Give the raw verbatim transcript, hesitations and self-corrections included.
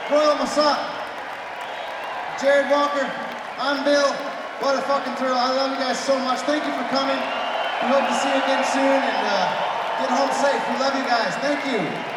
Royal Masat, Jared Walker, I'm Bill. What a fucking thrill. I love you guys so much. Thank you for coming. We hope to see you again soon and uh, get home safe. We love you guys. Thank you.